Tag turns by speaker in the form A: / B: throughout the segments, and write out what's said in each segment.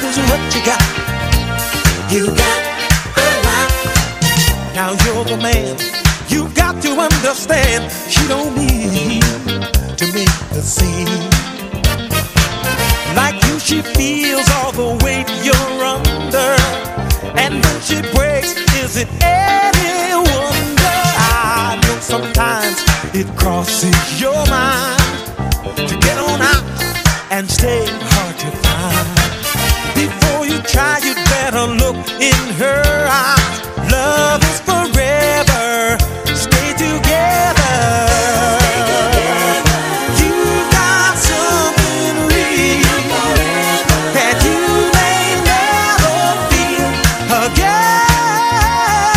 A: is what you got. You got a lot. Now you're the man. You've got to understand. She don't need to make a scene. Like you, she feels all the weight you're under. And when she breaks, is it any wonder? I know sometimes it crosses your mind to get on out and stay hard to find. Before you try, you'd better look in her eyes. Love is forever. Stay together. You got something real that you may never feel again.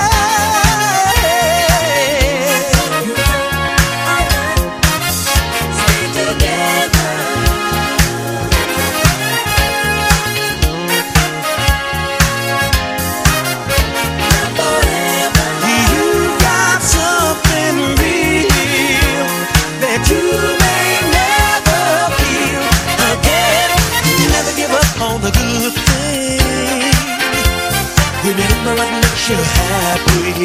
A: Stay together. Remember what makes you happy.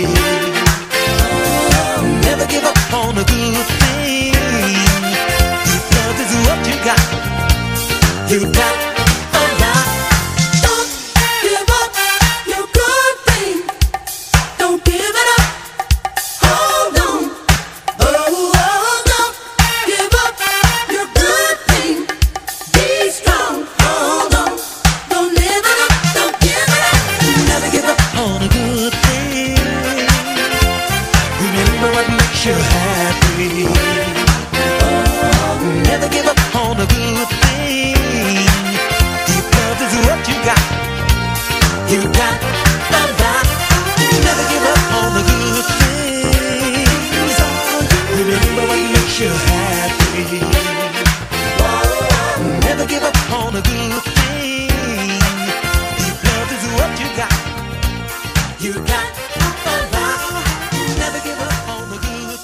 A: Never give up on a good thing. If love is what you got, you got a lot. Don't give up your good thing. Don't give it up. Hold on. Oh, don't give up your good thing. Be strong. Hold on. Don't live it up. Don't give it up. Never give up on a good thing. Remember what makes you happy. Never give up on a good thing. If love is what you got, you got a lot. Never give up on the good things. Remember what makes you happy. Never give up on a good thing. If love is what you got, you got a lot. Never give up on the good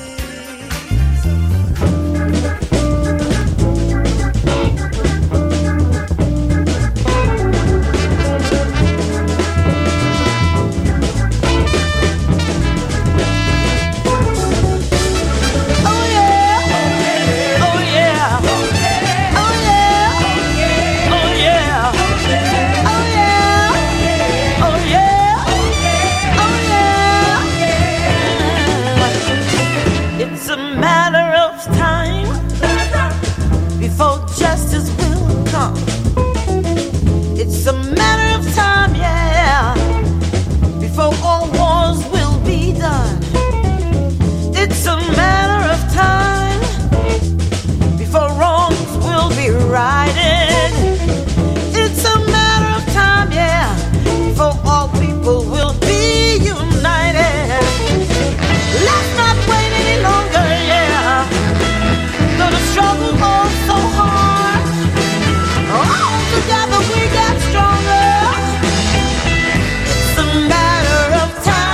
B: It's a matter of time before justice will come. It's a matter of time, yeah, before all wars will be done. It's a matter of time before wrongs will be righted. It's a matter of time, yeah, before all people will be united. Let's not wait any longer, yeah. Though the struggle goes so hard, all together we get stronger. It's a matter of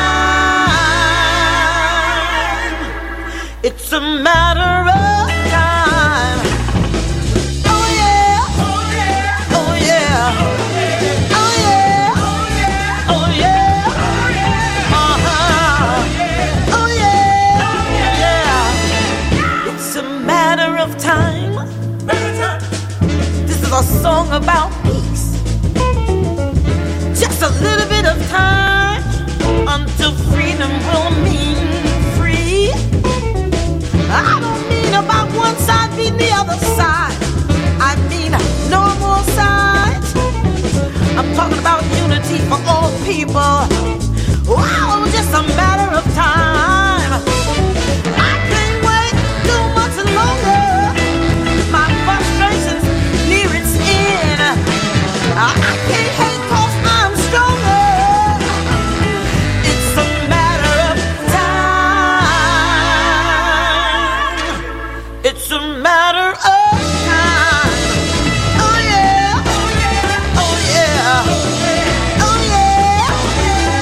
B: time. It's a matter of time. Oh yeah. Oh yeah. Oh yeah. Oh yeah. Oh yeah. Uh-huh. Oh yeah. It's a matter of time. This is a song about peace. Just a little bit of time until freedom will mean free. I don't mean about one side being the other side. I mean no more sides. I'm talking about unity for all people. Wow, just a matter of time. I can't wait too much longer. My frustration's near its end. I can't hate 'cause I'm stronger. It's a matter of time. It's a matter of time. Oh yeah. Oh yeah. Oh yeah. Oh yeah.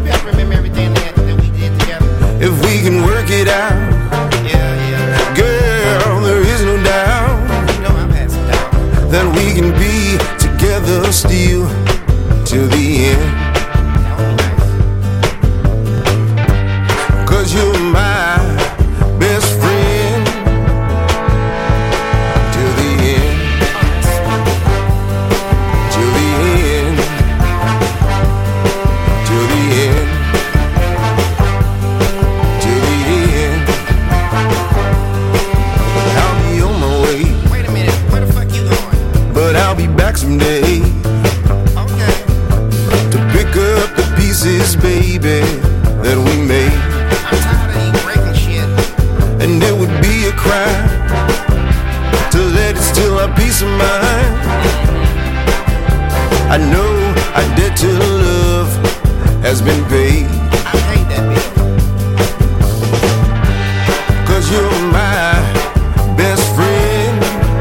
C: If we can work it out, girl, there is no doubt that we can be together still till the end. 'Cause you're my best friend till the end. Till the end. Till the end. Till the end. I'll be on my way.
D: Wait a minute, where the fuck you going?
C: But I'll be back someday.
D: Okay.
C: To pick up the pieces, baby, that we made.
D: I'm tired of you breaking shit.
C: And it would be a crime to let it steal our peace of mind. I know our debt to love has been paid.
D: I paid that bill.
C: 'Cause you're my best friend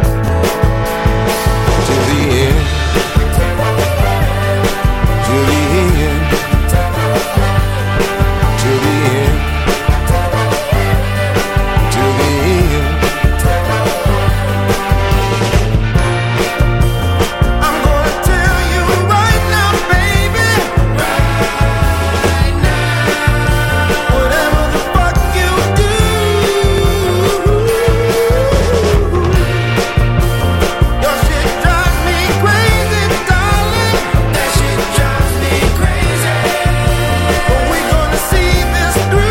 C: till the end. Till the end. Till the end. Till the end. I'm gonna tell you right now, baby. Right now. Whatever the fuck you do, your shit drives me crazy, darling. That shit drives me crazy. But we're gonna see this through.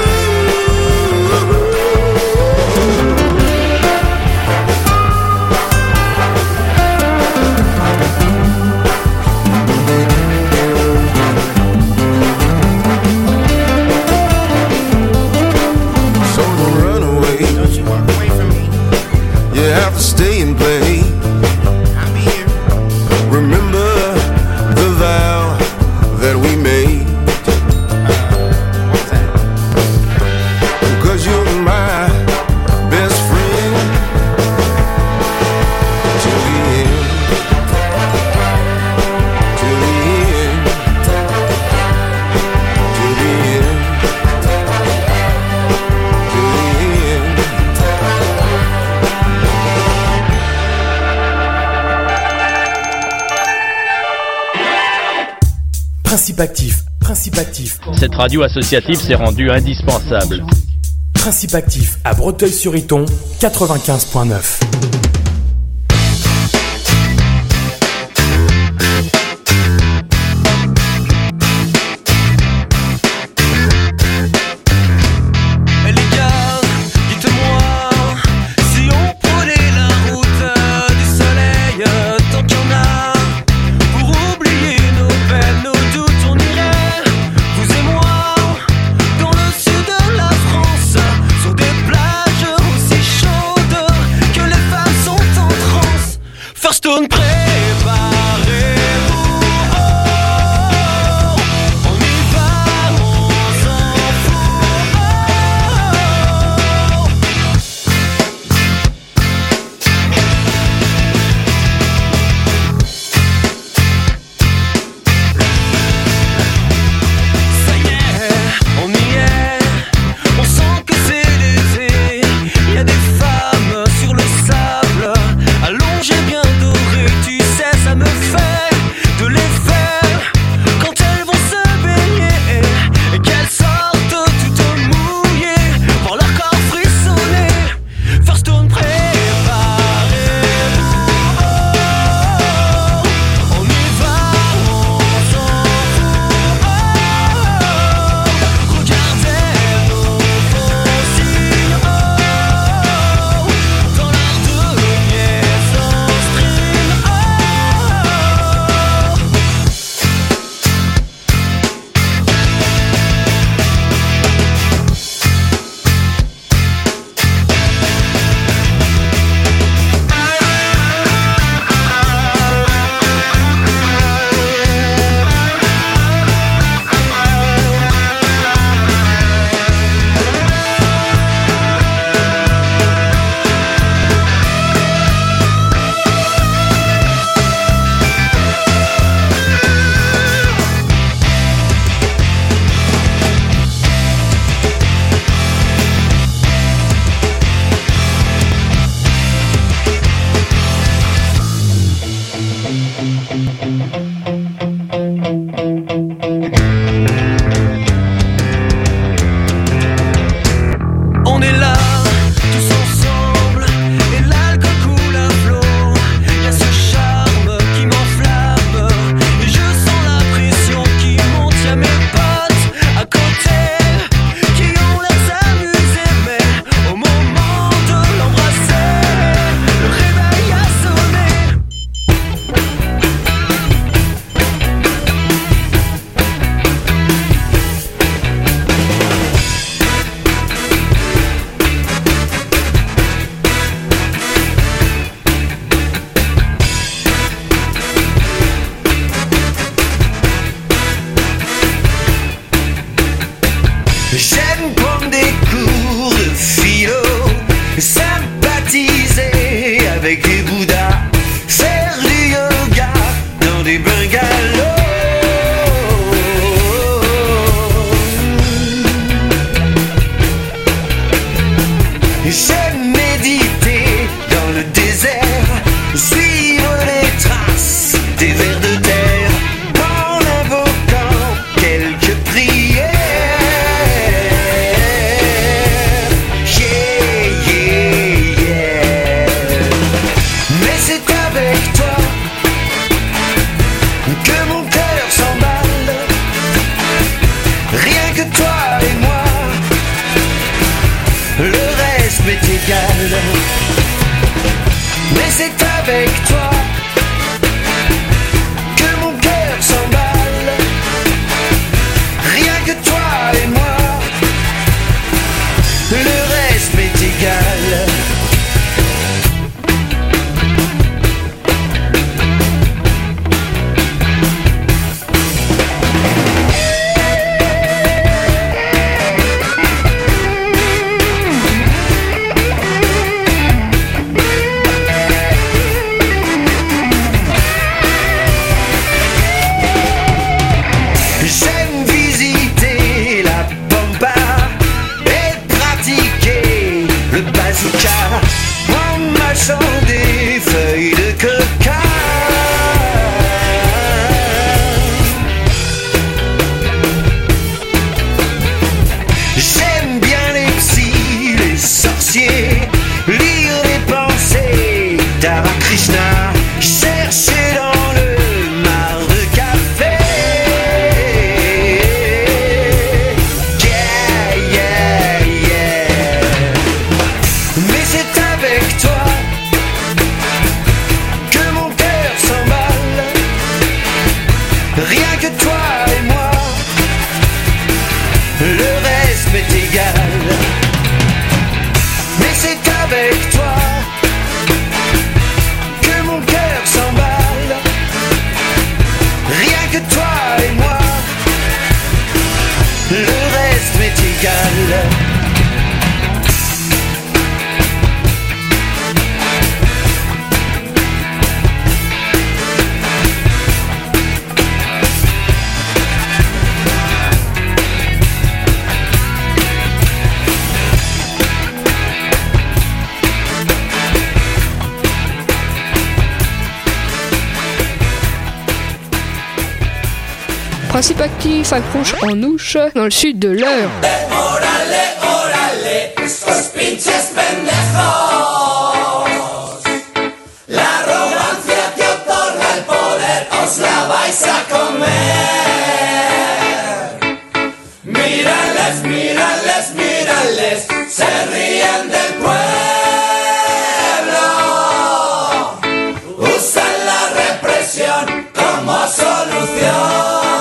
C: So don't run away.
D: Don't you walk away from me.
C: You have to stay and play.
D: I'll be here.
C: Remember the vow that we made.
D: What's that?
C: 'Cause you're my best friend till the end. Till the end. Till the end. Till the end.
E: Principe actif, principe actif,
F: Cette radio associative s'est rendue indispensable.
E: principe actif à Breteuil-sur-Iton, 95.9.
A: Et les gars, dites-moi si on prenait la route du soleil, tant qu'il y en a, pour oublier nos peines, nos doutes, on irait, vous et moi, dans le sud de la France, sur des plages aussi chaudes que les
G: on est là, tous ensemble, et l'alcool coule à flot. Y'a ce charme qui m'enflamme, et je sens la pression qui monte. Y'a mes potes à côté qui ont l'air s'amuser, mais au moment de l'embrasser, le réveil a sonné. J'aime prendre des cours de philo, sympathiser avec des bouddhas, faire du yoga dans des bungalows. J'aime méditer dans le désert, suivre les traces des vers de terre, en invoquant quelques prières. Mais c'est avec toi que mon cœur s'emballe, rien que toi et moi, le reste m'est égal. Mais c'est avec toi que mon cœur s'emballe, rien que toi et moi, le reste m'est égal. J'aime visiter la pampa et pratiquer le bazooka en mâchant des feuilles de coca. J'aime bien les psys, les sorciers, lire les pensées d'Hare Krishna, chercher dans le mar de café. Mais c'est avec toi que mon cœur s'emballe, rien que toi et moi, le reste m'est égal. Mais c'est avec toi que mon cœur s'emballe, rien que toi et moi, le reste m'est égal.
H: Principe actif accroche en ouche dans le sud de l'Eure.
A: Órale, órale, estos pinches pendejos. La arrogancia que otorga el poder os la vais a comer. Mírales, mírales, mírales, se ríen del pueblo. Usan la represión como solución.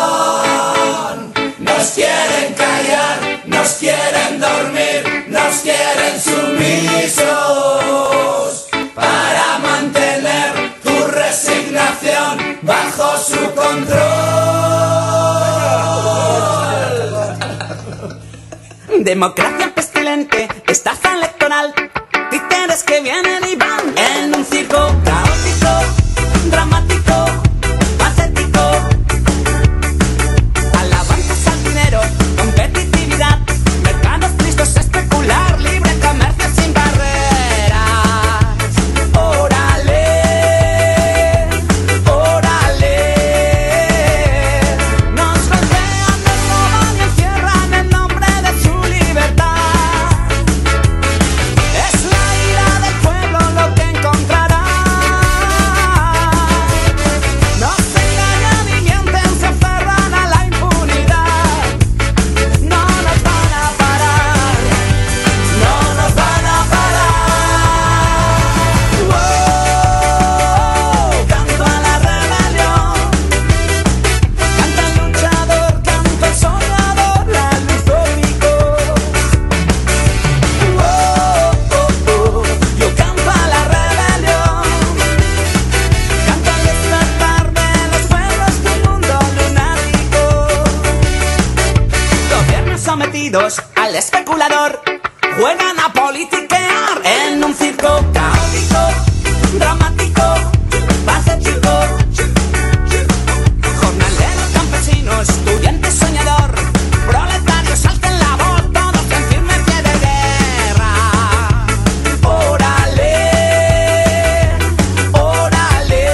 A: Nos quieren callar, nos quieren dormir, nos quieren sumisos para mantener tu resignación bajo su control.
B: Democracia pestilente, estafa electoral, títeres que vienen y van en un circo caótico, dramático, patético. Alabanzas al dinero, competitividad, mercados tristes, especular, libre comercio sin barreras. Órale, órale. Nos golpean, nos roban y encierran en nombre de su libertad.
I: sometidos al especulador, juegan a politiquear en un circo caótico, dramático, patético. Jornalero, campesino, estudiante, soñador, proletario, salta en la voz, todos en firme pie de guerra. Órale, órale.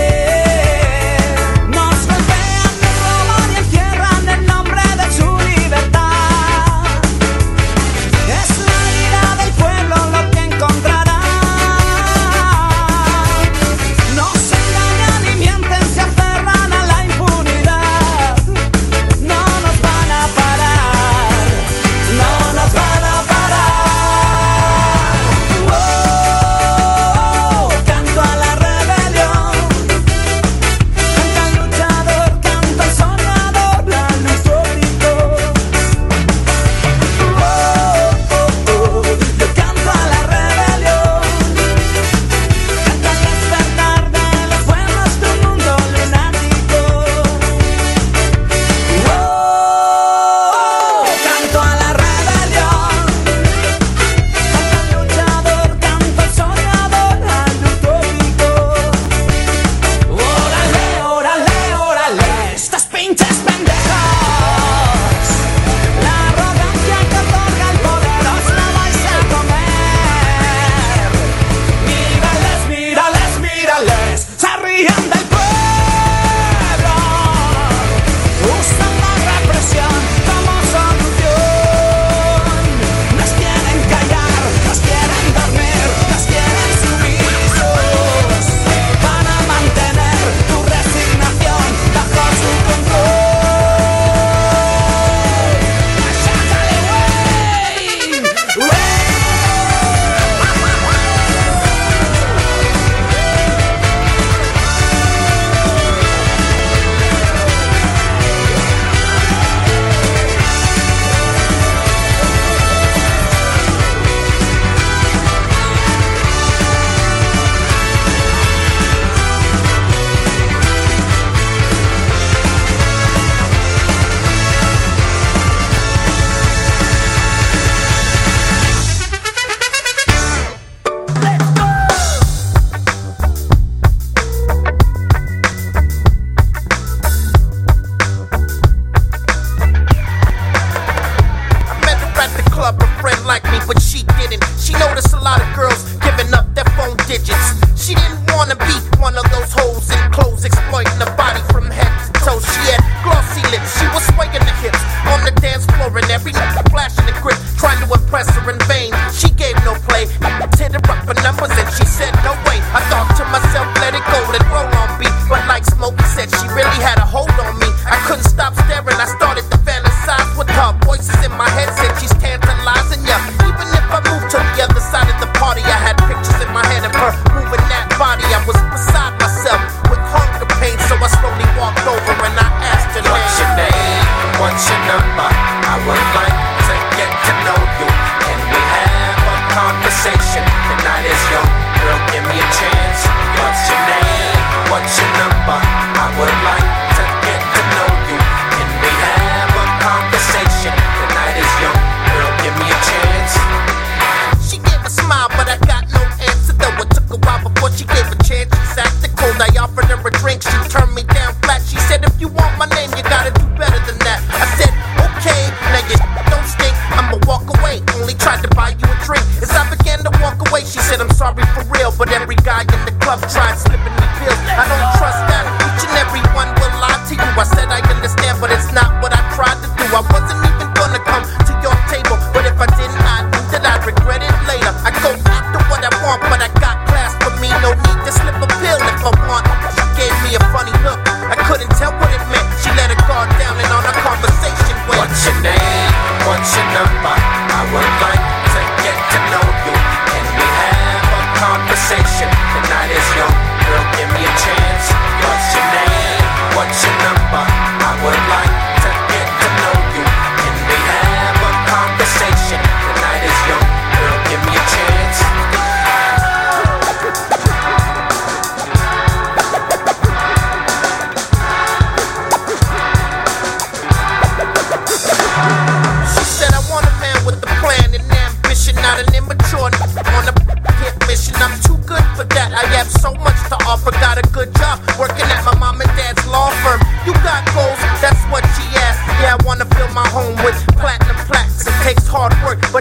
I: Nos golpean, nos roban y encierran en nombre de su libertad. Es la ira del pueblo lo que encontrará. No se engañan ni mienten, se aferran a la impunidad. No nos van a parar, no nos van a parar. Oh, canto a la rebelión, canta el luchador, canta el soñador, la luz gritó. Yo canto a la rebelión, canta el despertar de los pueblos de un mundo lunático. Canto a la rebelión, canta el luchador, canta el soñador, la luz gritó. Órale, órale, órale, estas pinches pendejos. La arrogancia que otorga el poder os la vais a comer. Mírales, mírales, mírales, se ríen del pueblo. Usan la represión como solución. Nos quieren callar, nos quieren dormir, nos quieren sumisos. Van a mantener tu resignación bajo su control. ¡Sácale, güey!
J: I met her at the club, a friend like me, but she didn't. She noticed a lot of girls giving up their phone digits. She didn't wanna be one of those hoes in clothes exploiting the body from head to toe. She had glossy lips, she was swaying the hips on the dance floor, and every night flashing the grip, trying to impress her in vain. She gave no play, hit her up for numbers, and she said no way. I thought to myself, let it go, let roll on beat. But like Smokey said, she really had a hold on me. I couldn't stop staring, I started to fantasize with her. Voices in my head said she's tantalizing ya. Even if I moved to the other side of the party, I had pictures in my head of her moving that body. I was beside myself with hunger pain, so I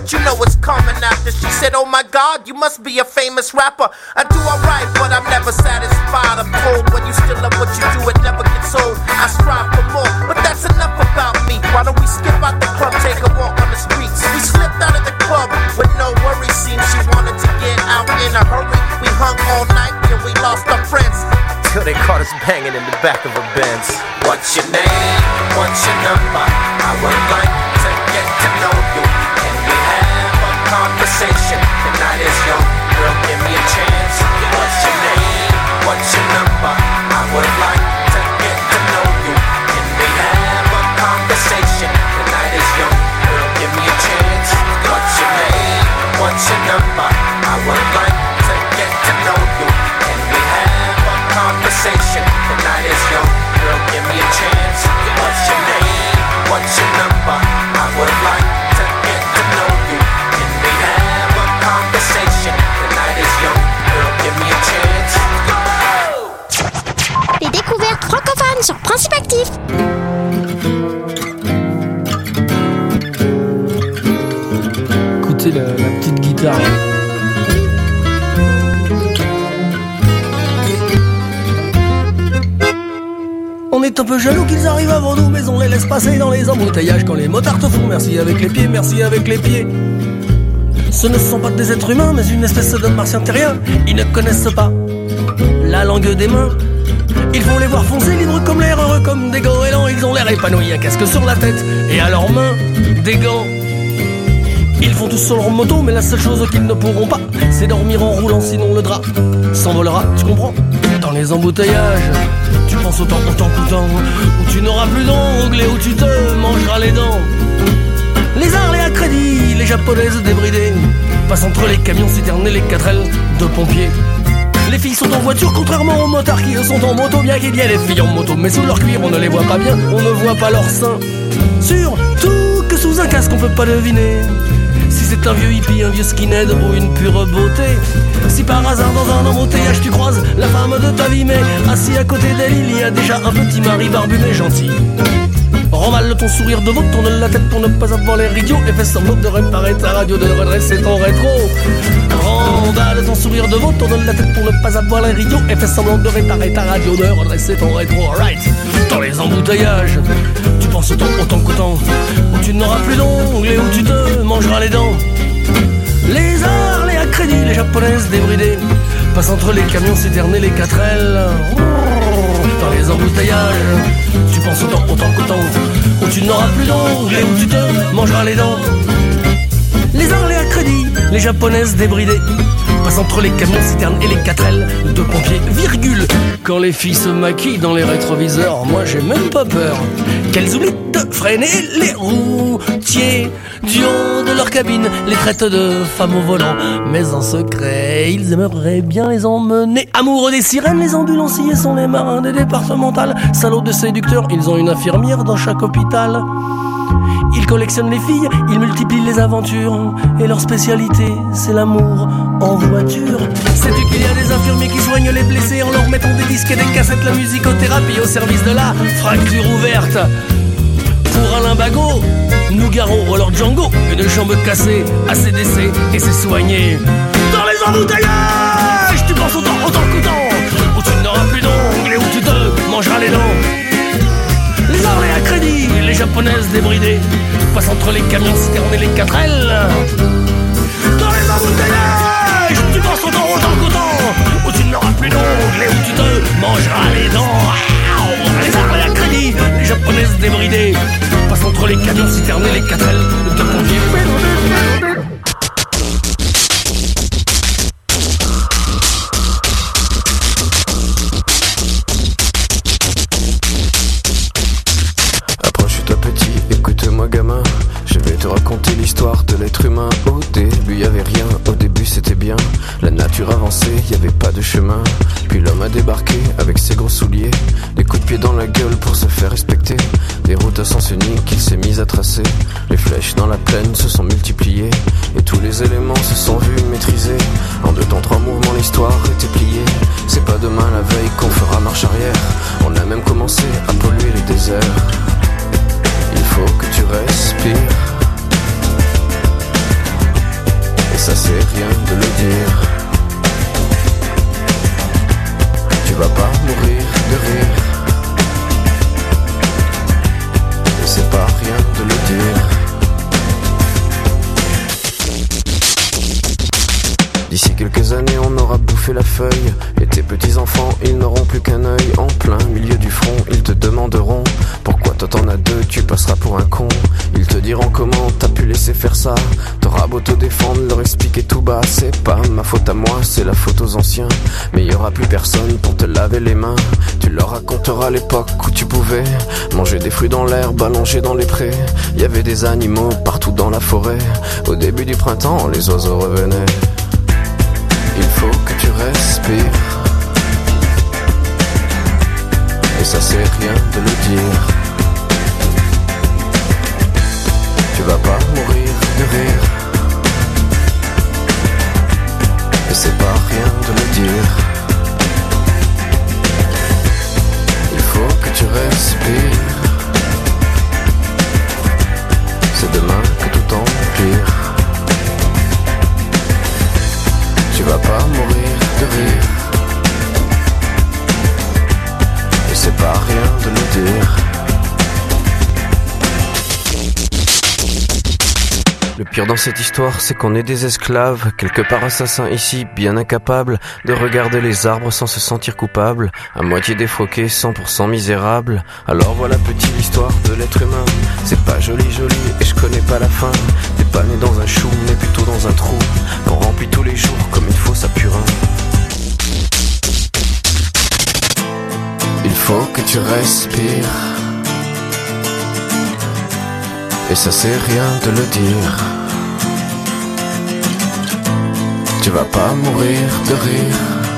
J: but you know what's coming after. She said, oh my God, you must be a famous rapper. I do alright, but I'm never satisfied. I'm cold when you still love what you do, it never gets old. I strive for more, but that's enough about me. Why don't we skip out the club, take a walk on the streets? We slipped out of the club with no worries. Seems she wanted to get out in a hurry. We hung all night till we lost our friends, till they caught us banging in the back of a Benz. What's your name? What's your number? I would like to get to know you. Can we have a conversation? The night is young, girl, give me a chance. What's your name? What's your number? I would like to get to know you. Can we have a conversation? The night is young, girl, give me a chance. What's your name? What's your number? I would like to get to know you. Can we have a conversation? The night is young, girl, give me a chance. What's your name? What's your number? I would like to get to know you. Can we have a conversation? The night is young, girl, give me a chance.
K: Les découvertes francophones sur Principe Actif.
L: Écoutez la petite guitare. On est un peu jaloux qu'ils arrivent avant nous, mais on les laisse passer dans les embouteillages quand les motards te font merci avec les pieds, merci avec les pieds. Ce ne sont pas des êtres humains, mais une espèce de martiens terriens. Ils ne connaissent pas la langue des mains. Il faut les voir foncer, libres comme l'air, heureux comme des goélands. Ils ont l'air épanouis, un casque sur la tête et à leurs mains des gants. Ils font tous sur leur moto, mais la seule chose qu'ils ne pourront pas, c'est dormir en roulant, sinon le drap s'envolera, tu comprends? Dans les embouteillages, tu penses autant qu'autant, où tu n'auras plus d'ongles et où tu te mangeras les dents. Les Harley à crédit, les japonaises débridées, passent entre les camions citernes et les 4L de pompiers. Les filles sont en voiture, contrairement aux motards qui eux sont en moto. Bien qu'il y ait les filles en moto, mais sous leur cuir on ne les voit pas bien, on ne voit pas leurs seins. Surtout que sous un casque on peut pas deviner si c'est un vieux hippie, un vieux skinhead ou une pure beauté. Si par hasard dans un embouteillage tu croises la femme de ta vie, mais assis à côté d'elle il y a déjà un petit mari barbu mais gentil. Remballe ton sourire de veau, tourne la tête pour ne pas avoir l'air idiot et fais semblant de réparer ta radio, de redresser ton rétro. Remballe ton sourire de veau, tourne la tête pour ne pas avoir l'air idiot et fais semblant de réparer ta radio, de redresser ton rétro. Alright. Dans les embouteillages, tu penses autant qu'autant, où tu n'auras plus d'ongles et où tu te mangeras les dents. Les Harley à crédit, les japonaises débridées, passent entre les camions citernes et les 4L. Dans les embouteillages, tu penses autant qu'autant, où tu n'auras plus d'ongles et où tu te mangeras les dents. Les Harley à crédit, les japonaises débridées, passent entre les camions citernes et les 4L de pompiers, virgule. Quand les filles se maquillent dans les rétroviseurs, moi j'ai même pas peur qu'elles oublient de freiner les routiers. Du haut de leur cabine, les traitent de femmes au volant, mais en secret, ils aimeraient bien les emmener. Amoureux des sirènes, les ambulanciers sont les marins des départementales. Salauds de séducteurs, ils ont une infirmière dans chaque hôpital. Ils collectionnent les filles, ils multiplient les aventures, et leur spécialité, c'est l'amour en voiture. Sais-tu qu'il y a des infirmiers qui soignent les blessés en leur mettant des disques et des cassettes, la musicothérapie au service de la fracture ouverte. Pour Alain Bagot, Nougaro ou alors Django, une jambe cassée, ACDC et c'est soigné. Dans les embouteillages, tu penses autant qu'autant, où tu n'auras plus d'ongles et où tu te mangeras les dents. Les Harley à crédit, les japonaises débridées, passent entre les camions citernes et les 4L. Dans les embouteillages, tu penses autant qu'autant, où tu n'auras plus d'ongles et où tu te mangeras les dents. Les Harley à crédit, les japonaises débridées, passent entre les camions citernes et les 4L de pompiers.
M: Gamin, je vais te raconter l'histoire de l'être humain. Au début y avait rien, au début c'était bien. La nature avançait, y avait pas de chemin. Puis l'homme a débarqué avec ses gros souliers, des coups de pied dans la gueule pour se faire respecter. Des routes à sens unique qu'il s'est mis à tracer. Les flèches dans la plaine se sont multipliées, et tous les éléments se sont vus maîtrisés. En 2 temps 3 mouvements l'histoire était pliée. C'est pas demain la veille qu'on fera marche arrière. On a même commencé à polluer les déserts. Il faut que tu respires. quelques années on aura bouffé la feuille. Et tes petits enfants ils n'auront plus qu'un œil. En plein milieu du front ils te demanderont pourquoi toi t'en as deux, tu passeras pour un con. Ils te diront comment t'as pu laisser faire ça. T'auras beau te défendre, leur expliquer tout bas. C'est pas ma faute à moi, c'est la faute aux anciens. Mais y aura plus personne pour te laver les mains. Tu leur raconteras l'époque où tu pouvais manger des fruits dans l'herbe, allongé dans les prés. Y avait des animaux partout dans la forêt. Au début du printemps, les oiseaux revenaient. Il faut que tu respires. Et ça c'est rien de le dire. Tu vas pas mourir de rire. Et c'est pas rien de le dire. Il faut que tu respires. C'est demain que tout empire. Tu vas pas mourir de rire. Et c'est pas rien de le dire. Le pire dans cette histoire, c'est qu'on est des esclaves, quelque part assassins ici, bien incapables de regarder les arbres sans se sentir coupables, à moitié défroqués, 100% misérables. Alors voilà petite l'histoire de l'être humain. C'est pas joli joli et je connais pas la fin. T'es pas né dans un chou, mais plutôt dans un trou qu'on remplit tous les jours comme il faut sa purin. Il faut que tu respires. Et ça c'est rien de le dire. Tu vas pas mourir de rire.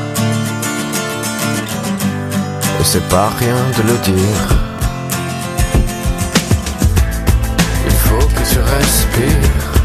M: Et c'est pas rien de le dire. Il faut que tu respires.